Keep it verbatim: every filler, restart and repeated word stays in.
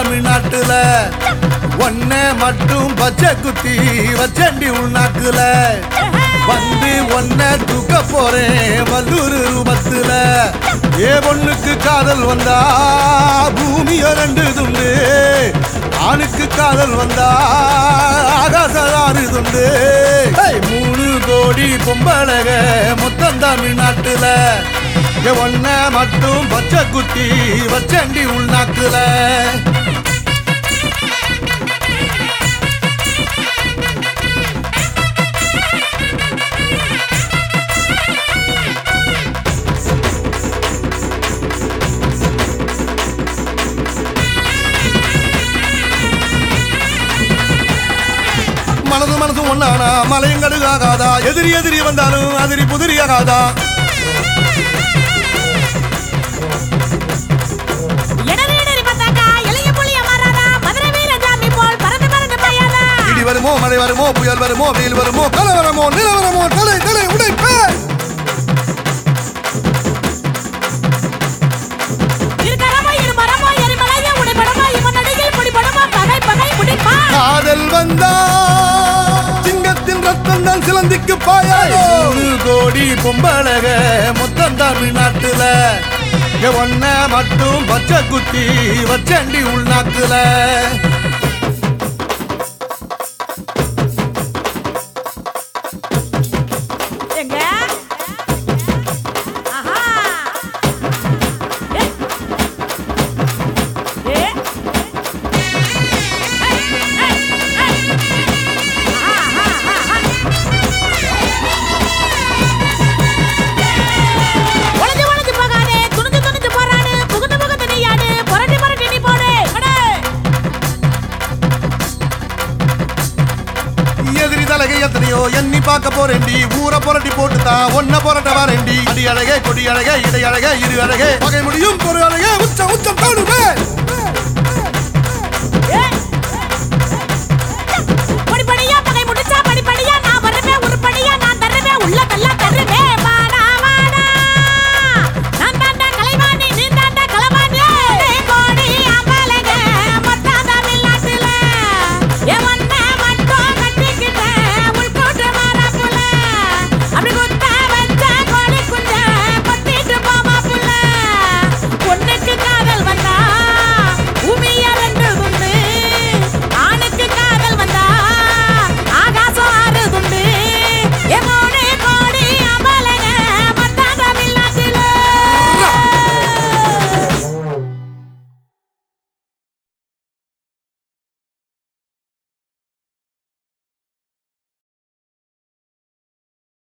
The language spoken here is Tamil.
தமிழ்நாட்டுல ஒன்ன மட்டும் பச்சை குத்தி வச்சண்டி உள்நாக்குல வந்து ஒன்ன தூக்க போறேன் வல்லூர் ரூபத்துல ஏ பொண்ணுக்கு காதல் வந்தா பூமிய ரெண்டு துண்டு ஆணுக்கு காதல் வந்தா ஆகாசாறு துண்டு மூணு கோடி பொம்பளக மொத்தம் தமிழ்நாட்டுல ஒன்ன மட்டும் பச்சை குத்தி வச்சண்டி உள்நாக்குல மனது மனசு ஒன்னானா மலையும் கடுகாகாதா எதிரி எதிரி வந்தாலும் அதிரி புதிரியாகாதா இடி வருமோ மழை வருமோ புயல் வருமோ வெயில் வருமோ கலவரமோ நிலவரமோ தலை தலை உடைப்ப காதல் வந்தா சிங்கத்தின் ரத்தம் தான் சிலந்திக்கு பாயாய் நூறு கோடி பொம்பளக மொத்தம் தமிழ்நாட்டுல ஒன்ன மட்டும் பச்சை குத்தி வச்சண்டி உள்நாக்குல எத்தனையோ எண்ணி பார்க்க போறேன்டி ஊரை புரட்டி போட்டுதான் ஒன்ன புரட்ட வரேன்டி அடி அழகே கொடி அழகே இடை அழகே இரு அழகே வகை முடியும் ஒரு அழகே உச்சம் உச்சம் தாடுவே